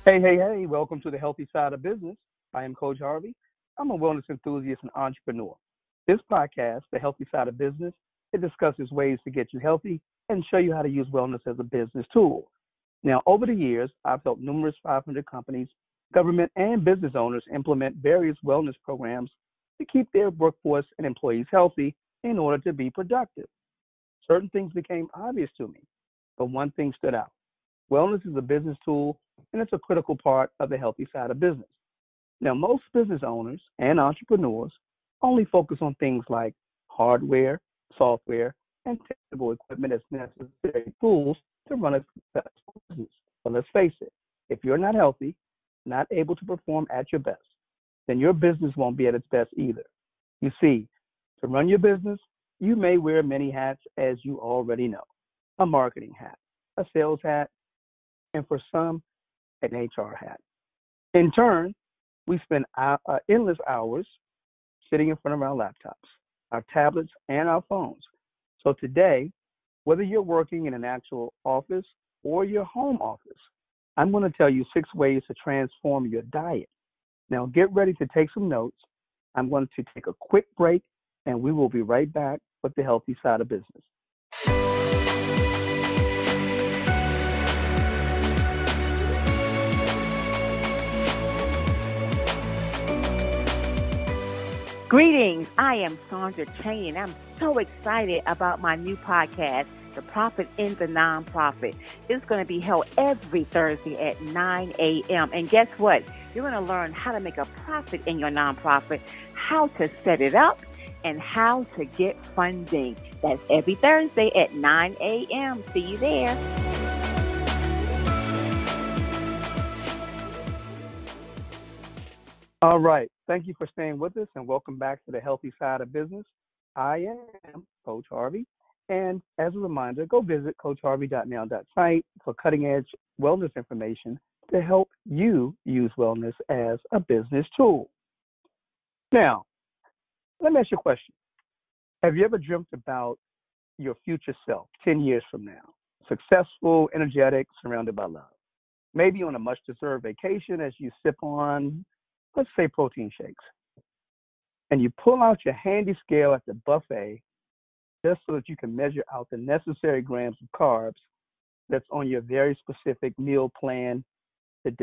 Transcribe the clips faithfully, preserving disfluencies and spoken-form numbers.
Hey, hey, hey, welcome to the Healthy Side of Business. I am Coach Harvey. I'm a wellness enthusiast and entrepreneur. This podcast, The Healthy Side of Business, it discusses ways to get you healthy and show you how to use wellness as a business tool. Now, over the years, I've helped numerous five hundred companies, government, and business owners implement various wellness programs to keep their workforce and employees healthy in order to be productive. Certain things became obvious to me, but one thing stood out. Wellness is a business tool, and it's a critical part of the healthy side of business. Now, most business owners and entrepreneurs only focus on things like hardware, software, and technical equipment as necessary tools to run a successful business. But let's face it, if you're not healthy, not able to perform at your best, then your business won't be at its best either. You see, to run your business, you may wear many hats, as you already know: a marketing hat, a sales hat, and for some, an H R hat. In turn, we spend uh, endless hours sitting in front of our laptops, our tablets, and our phones. So today, whether you're working in an actual office or your home office, I'm going to tell you six ways to transform your diet. Now, get ready to take some notes. I'm going to take a quick break, and we will be right back with the healthy side of business. Greetings. I am Sandra Cheney, and I'm so excited about my new podcast, The Profit in the Nonprofit. It's going to be held every Thursday at nine a.m. And guess what? You're going to learn how to make a profit in your nonprofit, how to set it up, and how to get funding. That's every Thursday at nine a.m. See you there. All right. Thank you for staying with us, and welcome back to the healthy side of business. I am Coach Harvey. And as a reminder, go visit coach harvey dot now dot site for cutting edge wellness information to help you use wellness as a business tool. Now, let me ask you a question. Have you ever dreamt about your future self ten years from now? Successful, energetic, surrounded by love. Maybe on a much deserved vacation as you sip on, let's say, protein shakes. And you pull out your handy scale at the buffet just so that you can measure out the necessary grams of carbs that's on your very specific meal plan today.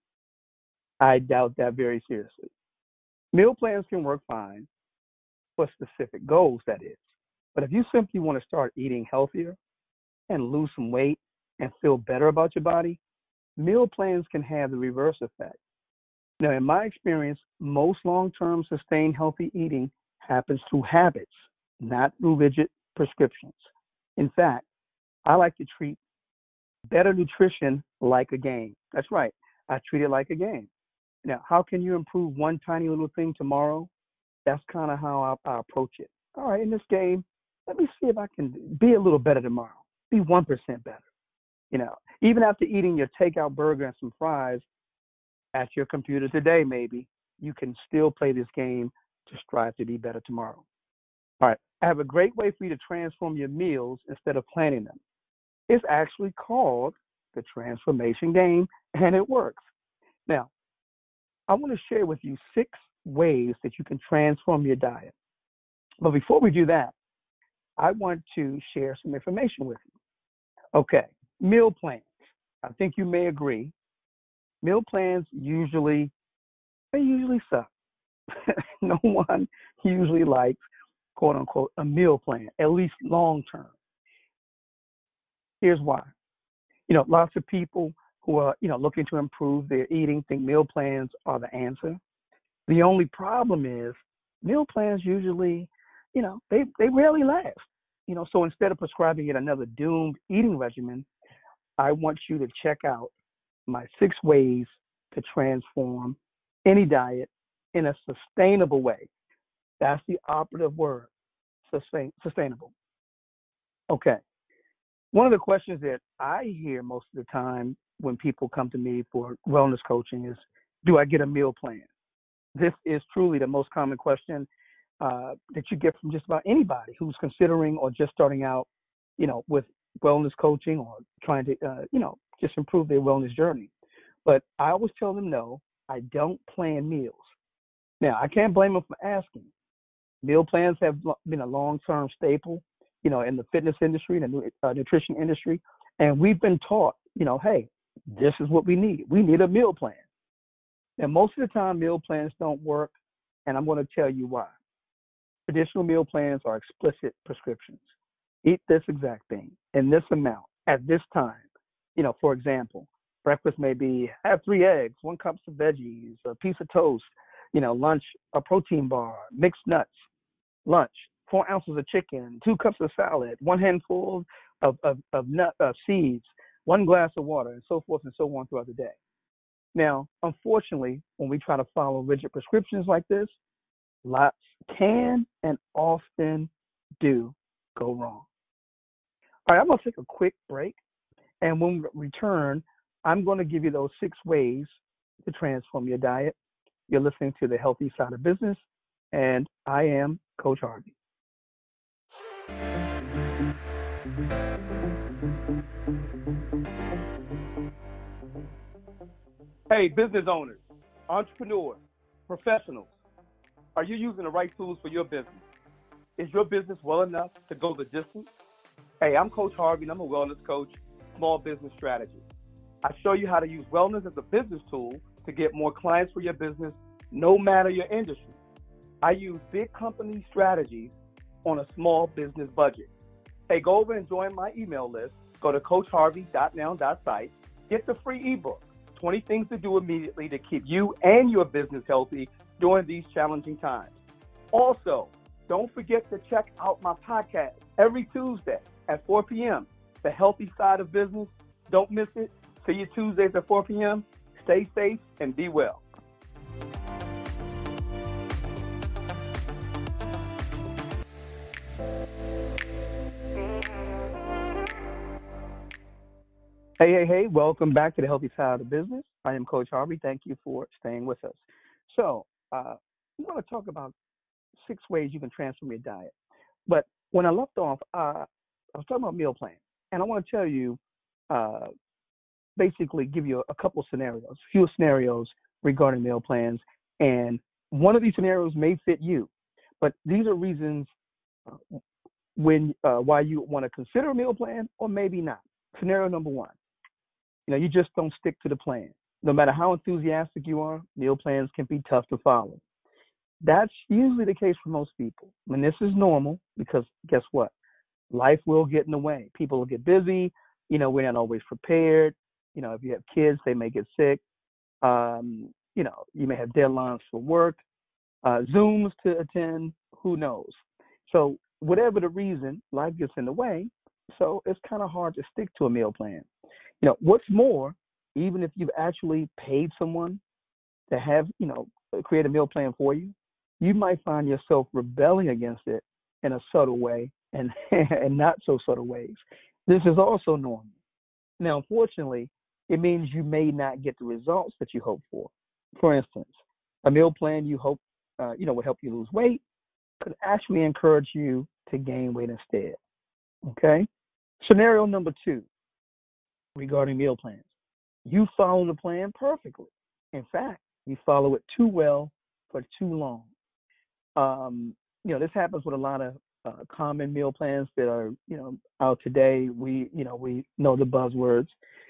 I doubt that very seriously. Meal plans can work fine for specific goals, that is. But if you simply want to start eating healthier and lose some weight and feel better about your body, meal plans can have the reverse effect. Now, in my experience, most long-term sustained healthy eating happens through habits, not through rigid prescriptions. In fact, I like to treat better nutrition like a game. That's right. I treat it like a game. Now, how can you improve one tiny little thing tomorrow? That's kind of how I, I approach it. All right, in this game, let me see if I can be a little better tomorrow. Be one percent better. You know, even after eating your takeout burger and some fries at your computer today, maybe, you can still play this game to strive to be better tomorrow. All right, I have a great way for you to transform your meals instead of planning them. It's actually called the transformation game, and it works. Now, I want to share with you six ways that you can transform your diet. But before we do that, I want to share some information with you. Okay, meal plans. I think you may agree. Meal plans usually, they usually suck. No one usually likes, quote unquote, a meal plan, at least long term. Here's why. You know, lots of people who are, you know, looking to improve their eating think meal plans are the answer. The only problem is meal plans usually, you know, they, they rarely last. You know, so instead of prescribing it another doomed eating regimen, I want you to check out my six ways to transform any diet in a sustainable way. That's the operative word, sustain, sustainable. Okay. One of the questions that I hear most of the time when people come to me for wellness coaching is, do I get a meal plan? This is truly the most common question uh, that you get from just about anybody who's considering or just starting out, you know, with wellness coaching or trying to, uh, you know, just improve their wellness journey. But I always tell them no, I don't plan meals. Now, I can't blame them for asking. Meal plans have been a long-term staple, you know, in the fitness industry, in the uh, nutrition industry, and we've been taught, you know, hey, this is what we need. We need a meal plan. And most of the time, meal plans don't work, and I'm going to tell you why. Traditional meal plans are explicit prescriptions. Eat this exact thing in this amount at this time. You know, for example, breakfast may be have three eggs, one cup of veggies, a piece of toast. You know, lunch, a protein bar, mixed nuts. Lunch, four ounces of chicken, two cups of salad, one handful of, of, of nut uh, seeds, one glass of water, and so forth and so on throughout the day. Now, unfortunately, when we try to follow rigid prescriptions like this, lots can and often do go wrong. All right, I'm going to take a quick break, and when we return, I'm going to give you those six ways to transform your diet. You're listening to The Healthy Side of Business, and I am Coach Harvey. Hey, business owners, entrepreneurs, professionals, are you using the right tools for your business? Is your business well enough to go the distance? Hey, I'm Coach Harvey, and I'm a wellness coach, small business strategist. I show you how to use wellness as a business tool to get more clients for your business, no matter your industry. I use big company strategies on a small business budget. Hey, go over and join my email list. Go to coach harvey dot now dot site. Get the free ebook, twenty Things to Do Immediately to Keep You and Your Business Healthy During These Challenging Times. Also, don't forget to check out my podcast every Tuesday at four p.m., The Healthy Side of Business. Don't miss it. See you Tuesdays at four p.m. Stay safe and be well. Hey, hey, hey, welcome back to The Healthy Side of Business. I am Coach Harvey. Thank you for staying with us. So, uh, I'm going to talk about six ways you can transform your diet. But when I left off, uh, I was talking about meal plans. And I want to tell you, uh, basically give you a couple scenarios, a few scenarios regarding meal plans. And one of these scenarios may fit you. But these are reasons uh, when uh, why you want to consider a meal plan or maybe not. Scenario number one. You know, you just don't stick to the plan. No matter how enthusiastic you are, meal plans can be tough to follow. That's usually the case for most people. I mean, this is normal because guess what? Life will get in the way. People will get busy. You know, we're not always prepared. You know, if you have kids, they may get sick. Um, you know, you may have deadlines for work, uh, Zooms to attend, who knows? So whatever the reason, life gets in the way. So it's kind of hard to stick to a meal plan. You know, what's more, even if you've actually paid someone to have, you know, create a meal plan for you, you might find yourself rebelling against it in a subtle way and, and not so subtle ways. This is also normal. Now, unfortunately, it means you may not get the results that you hope for. For instance, a meal plan you hope, uh, you know, would help you lose weight could actually encourage you to gain weight instead. Okay? Scenario number two regarding meal plans. You follow the plan perfectly. In fact, you follow it too well for too long. Um, you know, this happens with a lot of uh, common meal plans that are, you know, out today. We, you know, we know the buzzwords,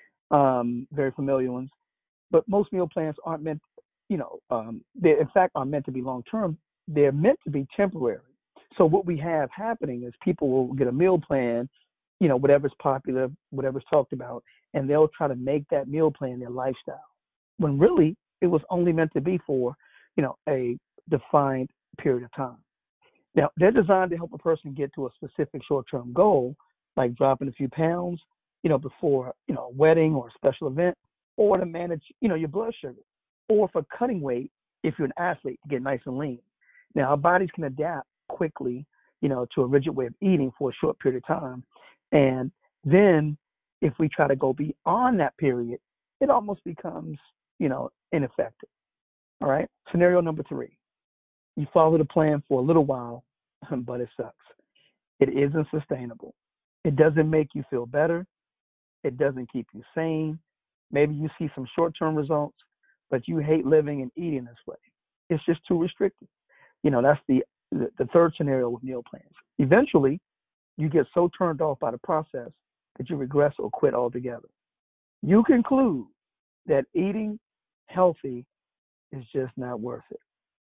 um, very familiar ones. But most meal plans aren't meant, you know, um, they in fact are meant to be long-term. They're meant to be temporary. So what we have happening is people will get a meal plan, you know, whatever's popular, whatever's talked about, and they'll try to make that meal plan their lifestyle. When really it was only meant to be for, you know, a defined period of time. Now, they're designed to help a person get to a specific short-term goal, like dropping a few pounds, you know, before, you know, a wedding or a special event, or to manage, you know, your blood sugar, or for cutting weight if you're an athlete to get nice and lean. Now, our bodies can adapt quickly, you know, to a rigid way of eating for a short period of time. And then if we try to go beyond that period, it almost becomes, you know, ineffective. All right. Scenario number three. You follow the plan for a little while, but it sucks. It isn't sustainable. It doesn't make you feel better. It doesn't keep you sane. Maybe you see some short-term results, but you hate living and eating this way. It's just too restrictive. You know, that's the, the, the third scenario with meal plans. Eventually, you get so turned off by the process that you regress or quit altogether. You conclude that eating healthy is just not worth it.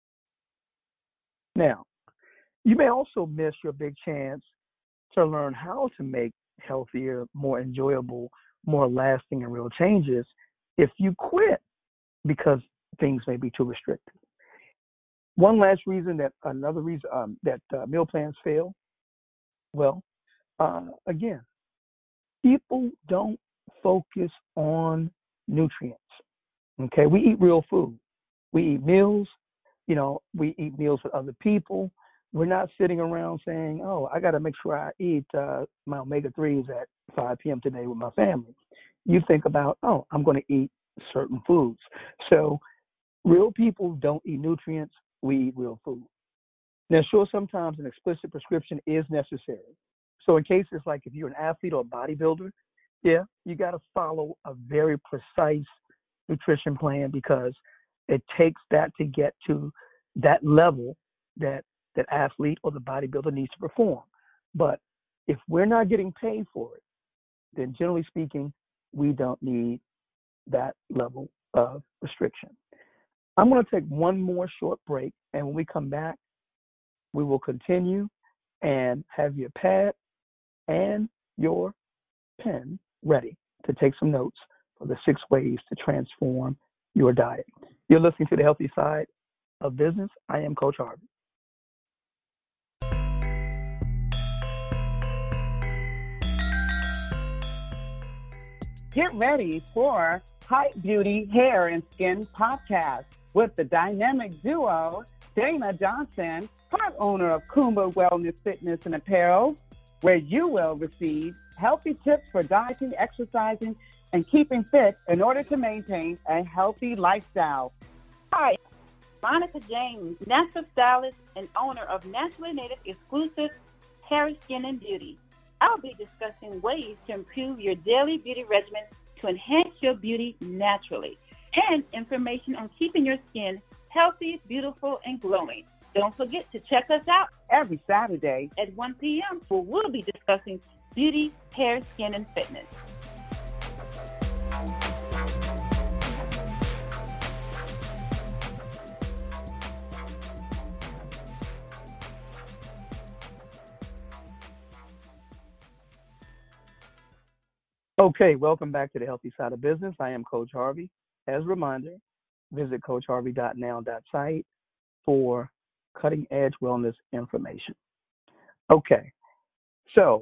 Now, you may also miss your big chance to learn how to make healthier, more enjoyable, more lasting and real changes if you quit because things may be too restrictive. One last reason that another reason um, that uh, meal plans fail, well, uh, again, people don't focus on nutrients. Okay, we eat real food. We eat meals. You know, we eat meals with other people. We're not sitting around saying, oh, I got to make sure I eat uh, my omega threes at five p.m. today with my family. You think about, oh, I'm going to eat certain foods. So real people don't eat nutrients. We eat real food. Now, sure, sometimes an explicit prescription is necessary. So in cases like if you're an athlete or a bodybuilder, yeah, you got to follow a very precise nutrition plan because it takes that to get to that level that that athlete or the bodybuilder needs to perform. But if we're not getting paid for it, then generally speaking, we don't need that level of restriction. I'm going to take one more short break, and when we come back, we will continue and have your pad and your pen ready to take some notes for the six ways to transform your diet. You're listening to The Healthy Side of Business. I am Coach Harvey. Get ready for Hype Beauty Hair and Skin Podcast with the dynamic duo, Dana Johnson, part owner of Kumba Wellness Fitness and Apparel, where you will receive healthy tips for dieting, exercising, and keeping fit in order to maintain a healthy lifestyle. Hi, Monica James, natural stylist and owner of Naturally Native Exclusive Hair, Skin, and Beauty. I'll be discussing ways to improve your daily beauty regimen to enhance your beauty naturally, and information on keeping your skin healthy, beautiful, and glowing. Don't forget to check us out every Saturday at one p.m. where we'll be discussing beauty, hair, skin, and fitness. Okay, welcome back to The Healthy Side of Business. I am Coach Harvey. As a reminder, visit coach harvey dot now dot site for cutting-edge wellness information. Okay, so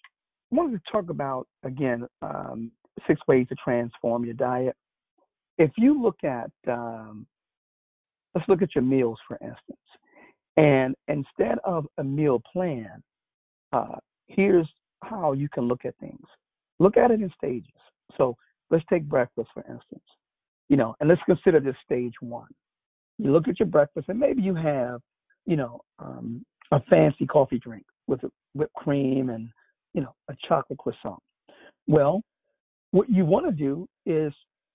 I wanted to talk about, again, um, six ways to transform your diet. If you look at, um, let's look at your meals, for instance, and instead of a meal plan, uh, here's how you can look at things. Look at it in stages. So let's take breakfast, for instance, you know, and let's consider this stage one. You look at your breakfast and maybe you have, you know, um, a fancy coffee drink with whipped cream and, you know, a chocolate croissant. Well, what you want to do is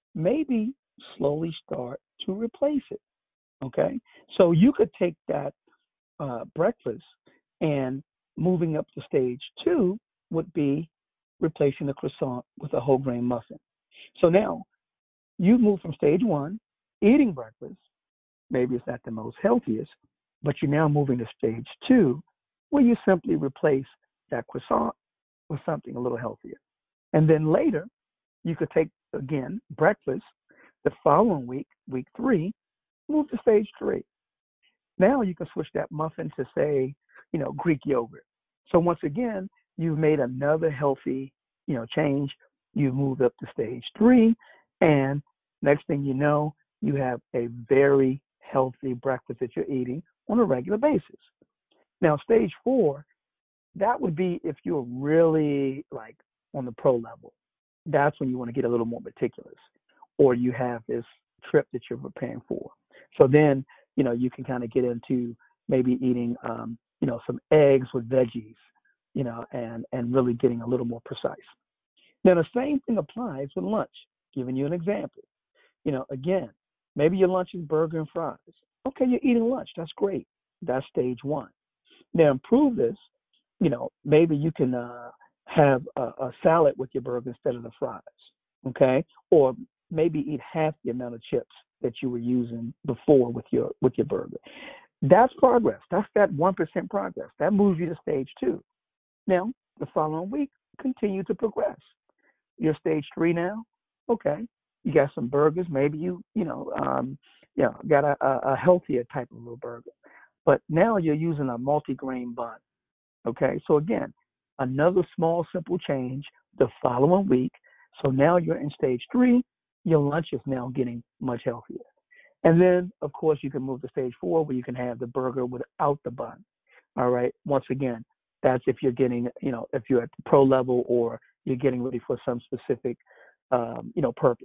maybe slowly start to replace it, okay? So you could take that uh, breakfast and moving up to stage two would be replacing the croissant with a whole grain muffin. So now you move from stage one, eating breakfast. Maybe it's not the most healthiest, but you're now moving to stage two, where you simply replace that croissant with something a little healthier. And then later, you could take, again, breakfast the following week, week three, move to stage three. Now you can switch that muffin to, say, you know, Greek yogurt. So once again, you've made another healthy, you know, change. You've moved up to stage three, and next thing you know, you have a very healthy breakfast that you're eating on a regular basis. Now, stage four, that would be if you're really like on the pro level. That's when you want to get a little more meticulous, or you have this trip that you're preparing for. So then, you know, you can kind of get into maybe eating, um, you know, some eggs with veggies, you know, and, and really getting a little more precise. Now, the same thing applies with lunch. Giving you an example. You know, again, maybe your lunch is burger and fries. Okay, you're eating lunch. That's great. That's stage one. Now improve this. You know, maybe you can uh, have a, a salad with your burger instead of the fries. Okay, or maybe eat half the amount of chips that you were using before with your with your burger. That's progress. That's that one percent progress. That moves you to stage two. Now, the following week, continue to progress. You're stage three now. Okay, you got some burgers. Maybe you you know um, you know got a, a, a healthier type of little burger, but now you're using a multi-grain bun. Okay, so again, another small simple change the following week. So now you're in stage three. Your lunch is now getting much healthier. And then, of course, you can move to stage four where you can have the burger without the bun. All right. Once again, that's if you're getting, you know, if you're at the pro level or you're getting ready for some specific, um, you know, purpose.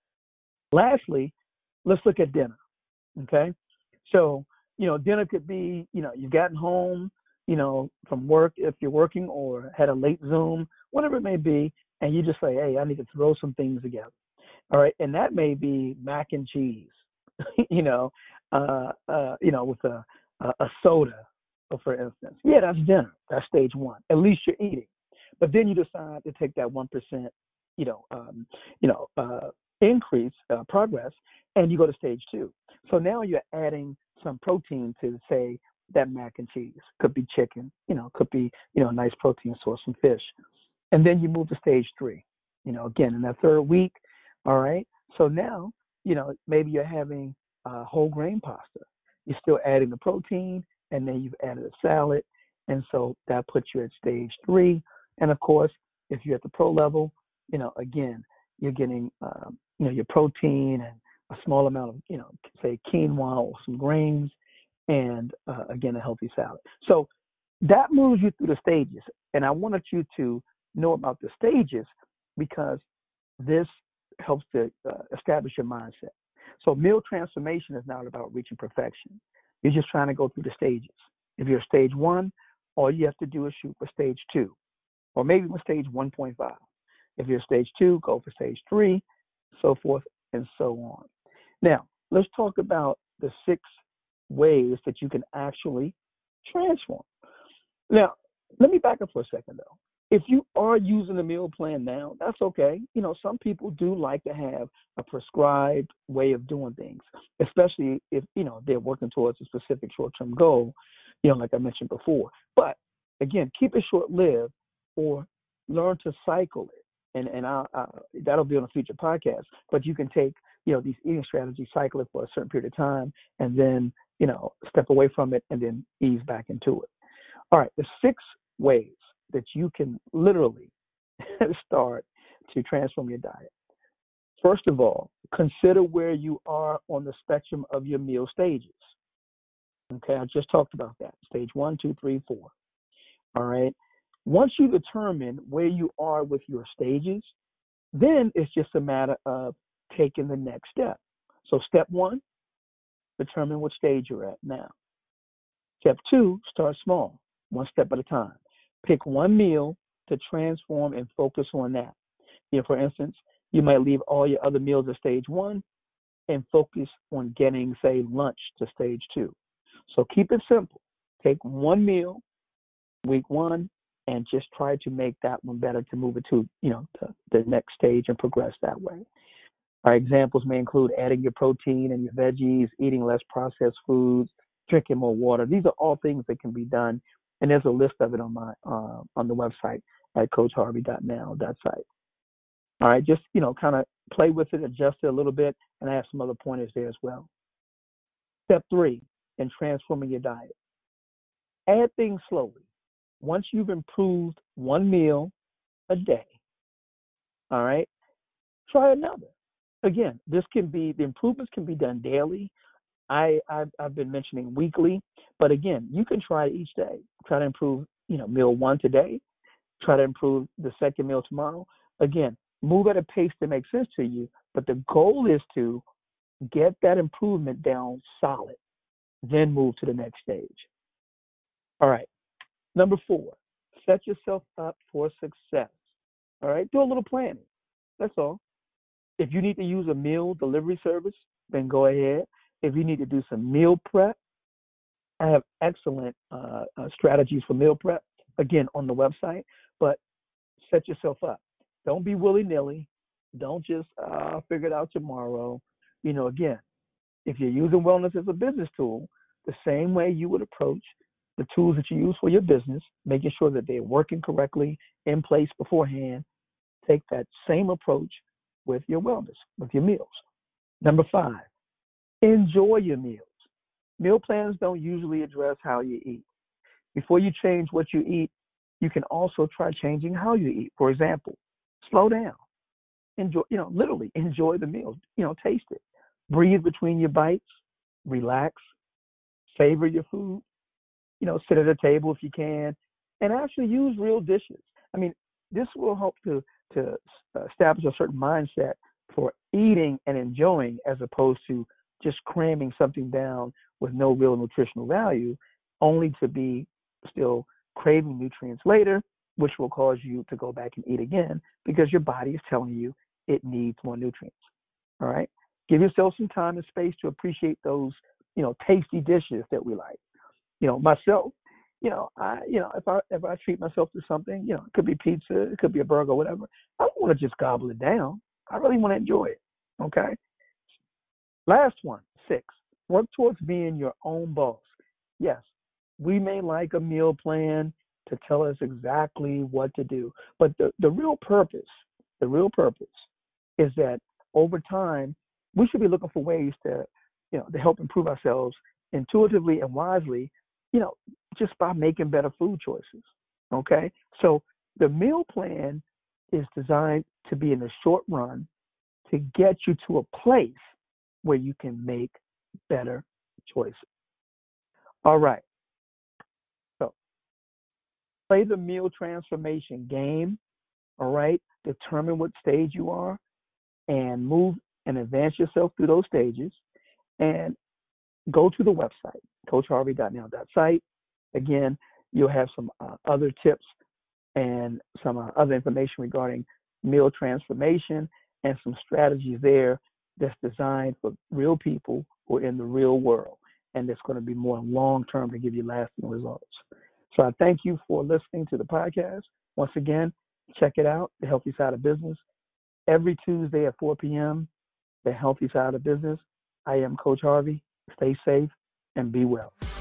Lastly, let's look at dinner. Okay. So, you know, dinner could be, you know, you've gotten home, you know, from work if you're working or had a late Zoom, whatever it may be, and you just say, hey, I need to throw some things together. All right. And that may be mac and cheese. you know, uh, uh, you know, with a, a, a soda, for instance. Yeah, that's dinner. That's stage one. At least you're eating. But then you decide to take that one percent, you know, um, you know, uh, increase uh, progress, and you go to stage two. So now you're adding some protein to, say, that mac and cheese. Could be chicken, you know, could be, you know, a nice protein source, some fish. And then you move to stage three. You know, again, in that third week, all right. So now, you know, maybe you're having uh, whole grain pasta. You're still adding the protein, and then you've added a salad. And so that puts you at stage three. And of course, if you're at the pro level, you know, again, you're getting, um, you know, your protein and a small amount of, you know, say quinoa or some grains, and uh, again, a healthy salad. So that moves you through the stages. And I wanted you to know about the stages because this helps to uh, establish your mindset. So meal transformation is not about reaching perfection. You're just trying to go through the stages. If you're stage one, all you have to do is shoot for stage two, or maybe with stage one point five. If you're stage two, go for stage three, so forth and so on. Now, let's talk about the six ways that you can actually transform. Now, let me back up for a second, though. If you are using a meal plan now, that's okay. You know, some people do like to have a prescribed way of doing things, especially if, you know, they're working towards a specific short-term goal, you know, like I mentioned before. But again, keep it short-lived or learn to cycle it. And and I, I, that'll be on a future podcast. But you can take, you know, these eating strategies, cycle it for a certain period of time, and then, you know, step away from it and then ease back into it. All right, the six ways that you can literally start to transform your diet. First of all, consider where you are on the spectrum of your meal stages. Okay, I just talked about that. Stage one, two, three, four. All right. Once you determine where you are with your stages, then it's just a matter of taking the next step. So step one, determine what stage you're at now. Step two, start small, one step at a time. Pick one meal to transform and focus on that. You know, for instance, you might leave all your other meals at stage one and focus on getting, say, lunch to stage two. So keep it simple. Take one meal, week one, and just try to make that one better to move it to, you know, to the next stage and progress that way. Our examples may include adding your protein and your veggies, eating less processed foods, drinking more water. These are all things that can be done. And there's a list of it on my uh, on the website at coach harvey dot now dot site. All right, just, you know, kind of play with it, adjust it a little bit, and I have some other pointers there as well. Step three, in transforming your diet. Add things slowly. Once you've improved one meal a day, all right, try another. Again, this can be, the improvements can be done daily. I, I've, I've been mentioning weekly, but again, you can try each day. Try to improve, you know, meal one today. Try to improve the second meal tomorrow. Again, move at a pace that makes sense to you, but the goal is to get that improvement down solid, then move to the next stage. All right. Number four, set yourself up for success. All right. Do a little planning. That's all. If you need to use a meal delivery service, then go ahead. If you need to do some meal prep, I have excellent uh, uh, strategies for meal prep, again, on the website, but set yourself up. Don't be willy-nilly. Don't just uh, figure it out tomorrow. You know, again, if you're using wellness as a business tool, the same way you would approach the tools that you use for your business, making sure that they're working correctly in place beforehand, take that same approach with your wellness, with your meals. Number five, enjoy your meals. Meal plans don't usually address how you eat. Before you change what you eat, you can also try changing how you eat. For example, slow down. Enjoy, you know, literally enjoy the meal. You know, taste it. Breathe between your bites. Relax. Savor your food. You know, sit at a table if you can, and actually use real dishes. I mean, this will help to to establish a certain mindset for eating and enjoying, as opposed to just cramming something down with no real nutritional value, only to be still craving nutrients later, which will cause you to go back and eat again because your body is telling you it needs more nutrients. All right? Give yourself some time and space to appreciate those, you know, tasty dishes that we like. You know, myself, you know, I, you know, if I if I treat myself to something, you know, it could be pizza, it could be a burger, whatever. I don't want to just gobble it down. I really want to enjoy it. Okay. Last one, six. Work towards being your own boss. Yes, we may like a meal plan to tell us exactly what to do, but the, the real purpose, the real purpose is that over time, we should be looking for ways to, you know, to help improve ourselves intuitively and wisely, you know, just by making better food choices. Okay. So the meal plan is designed to be in the short run to get you to a place where you can make better choices. All right. So play the meal transformation game. All right. Determine what stage you are and move and advance yourself through those stages. And go to the website, coach harvey dot now dot site. Again, you'll have some uh, other tips and some uh, other information regarding meal transformation and some strategies there that's designed for real people who are in the real world, and that's going to be more long-term to give you lasting results. So I thank you for listening to the podcast. Once again, check it out, The Healthy Side of Business, every Tuesday at four p.m., The Healthy Side of Business. I am Coach Harvey. Stay safe and be well.